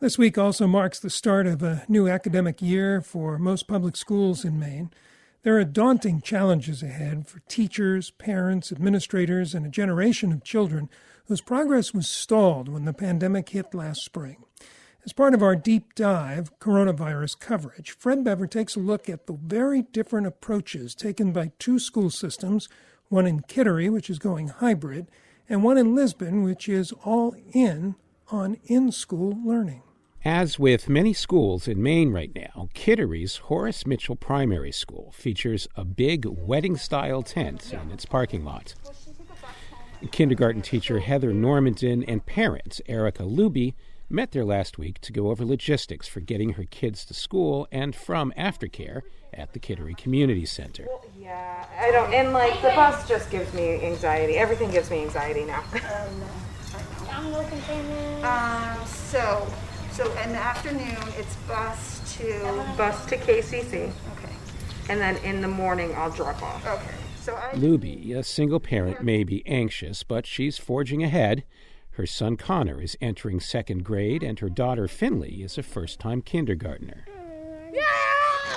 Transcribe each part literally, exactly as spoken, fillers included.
This week also marks the start of a new academic year for most public schools in Maine. There are daunting challenges ahead for teachers, parents, administrators, and a generation of children whose progress was stalled when the pandemic hit last spring. As part of our deep dive coronavirus coverage, Fred Bever takes a look at the very different approaches taken by two school systems, one in Kittery, which is going hybrid, and one in Lisbon, which is all in on in-school learning. As with many schools in Maine right now, Kittery's Horace Mitchell Primary School features a big wedding-style tent in its parking lot. Kindergarten teacher Heather Normandin and parents Erica Luby met there last week to go over logistics for getting her kids to school and from aftercare at the Kittery Community Center. Well, yeah, I don't, and like the bus just gives me anxiety. Everything gives me anxiety now. um, so... So in the afternoon, it's bus to... Bus to K C C. Okay. And then in the morning, I'll drop off. Okay. So I... Luby, a single parent, may be anxious, but she's forging ahead. Her son Connor is entering second grade, and her daughter Finley is a first-time kindergartner. Yeah!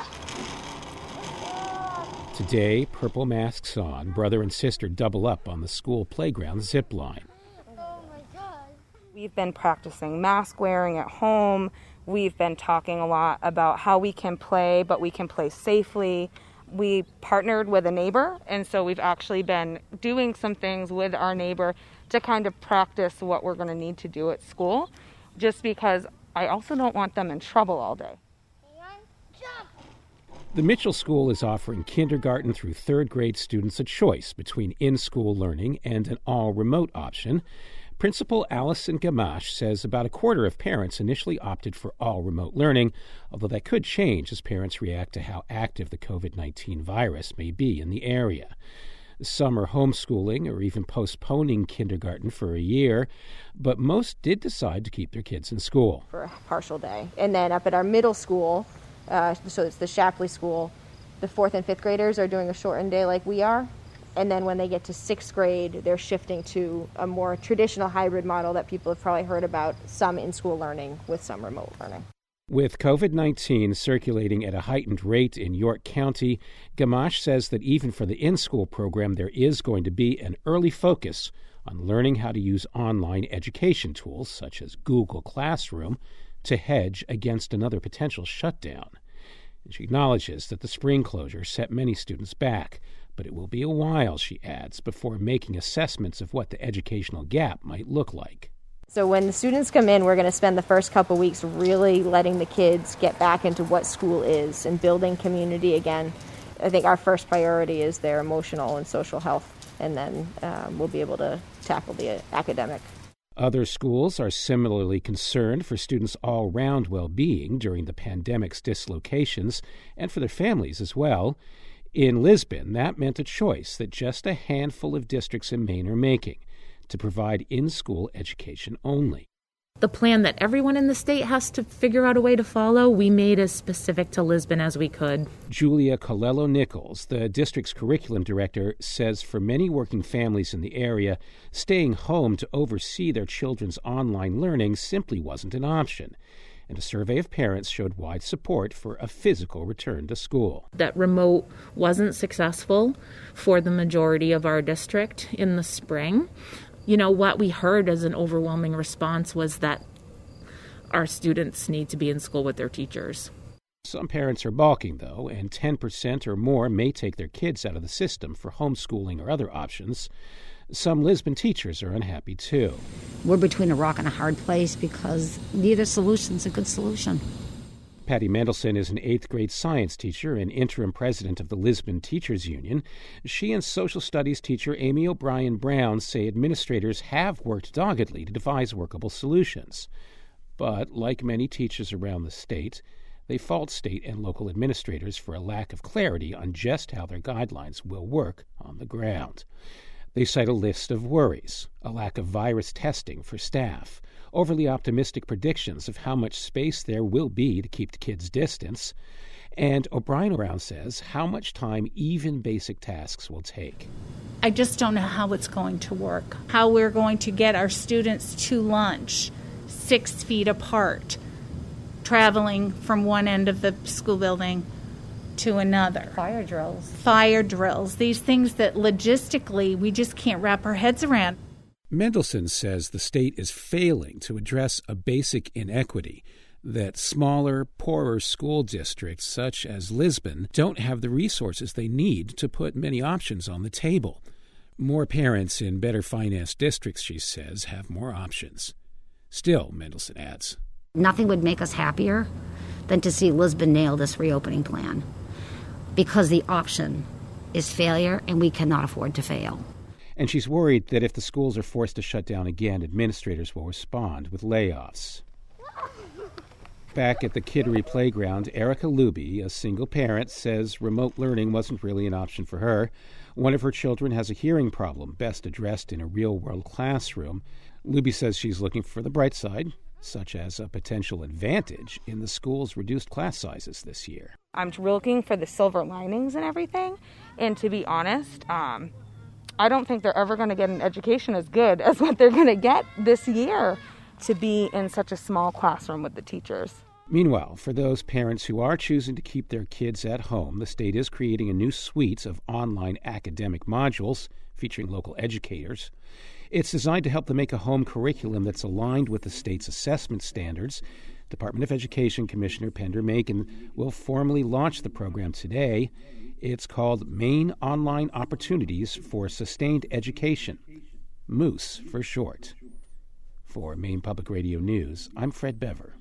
Today, purple masks on, brother and sister double up on the school playground zip line. We've been practicing mask wearing at home. We've been talking a lot about how we can play, but we can play safely. We partnered with a neighbor, and so we've actually been doing some things with our neighbor to kind of practice what we're going to need to do at school, just because I also don't want them in trouble all day. The Mitchell School is offering kindergarten through third grade students a choice between in-school learning and an all-remote option. Principal Allison Gamache says about a quarter of parents initially opted for all remote learning, although that could change as parents react to how active the covid nineteen virus may be in the area. Some are homeschooling or even postponing kindergarten for a year, but most did decide to keep their kids in school. For a partial day. And then up at our middle school, uh, so it's the Shapley School, the fourth and fifth graders are doing a shortened day like we are. And then when they get to sixth grade, they're shifting to a more traditional hybrid model that people have probably heard about, some in-school learning with some remote learning. With covid nineteen circulating at a heightened rate in York County, Gamache says that even for the in-school program, there is going to be an early focus on learning how to use online education tools, such as Google Classroom, to hedge against another potential shutdown. And she acknowledges that the spring closure set many students back, but it will be a while, she adds, before making assessments of what the educational gap might look like. So when the students come in, we're going to spend the first couple weeks really letting the kids get back into what school is and building community again. I think our first priority is their emotional and social health, and then um, we'll be able to tackle the academic. Other schools are similarly concerned for students' all-round well-being during the pandemic's dislocations and for their families as well. In Lisbon, that meant a choice that just a handful of districts in Maine are making, to provide in-school education only. The plan that everyone in the state has to figure out a way to follow, we made as specific to Lisbon as we could. Julia Colello-Nichols, the district's curriculum director, says for many working families in the area, staying home to oversee their children's online learning simply wasn't an option. And a survey of parents showed wide support for a physical return to school. That remote wasn't successful for the majority of our district in the spring. You know, what we heard as an overwhelming response was that our students need to be in school with their teachers. Some parents are balking, though, and ten percent or more may take their kids out of the system for homeschooling or other options. Some Lisbon teachers are unhappy, too. We're between a rock and a hard place because neither solution's a good solution. Patty Mendelson is an eighth grade science teacher and interim president of the Lisbon Teachers Union. She and social studies teacher Amy O'Brien Brown say administrators have worked doggedly to devise workable solutions. But like many teachers around the state, they fault state and local administrators for a lack of clarity on just how their guidelines will work on the ground. They cite a list of worries: a lack of virus testing for staff, overly optimistic predictions of how much space there will be to keep the kids' distance, and O'Brien Brown says how much time even basic tasks will take. I just don't know how it's going to work, how we're going to get our students to lunch six feet apart, traveling from one end of the school building to another. Fire drills. Fire drills. These things that logistically we just can't wrap our heads around. Mendelsohn says the state is failing to address a basic inequity, that smaller, poorer school districts such as Lisbon don't have the resources they need to put many options on the table. More parents in better financed districts, she says, have more options. Still, Mendelsohn adds, nothing would make us happier than to see Lisbon nail this reopening plan, because the option is failure and we cannot afford to fail. And she's worried that if the schools are forced to shut down again, administrators will respond with layoffs. Back at the Kittery playground, Erica Luby, a single parent, says remote learning wasn't really an option for her. One of her children has a hearing problem, best addressed in a real-world classroom. Luby says she's looking for the bright side, such as a potential advantage in the school's reduced class sizes this year. I'm looking for the silver linings and everything, and to be honest, um, I don't think they're ever going to get an education as good as what they're going to get this year to be in such a small classroom with the teachers. Meanwhile, for those parents who are choosing to keep their kids at home, the state is creating a new suite of online academic modules featuring local educators. It's designed to help them make a home curriculum that's aligned with the state's assessment standards. Department of Education Commissioner Pender Macon will formally launch the program today. It's called Maine Online Opportunities for Sustained Education, MOOSE for short. For Maine Public Radio News, I'm Fred Bever.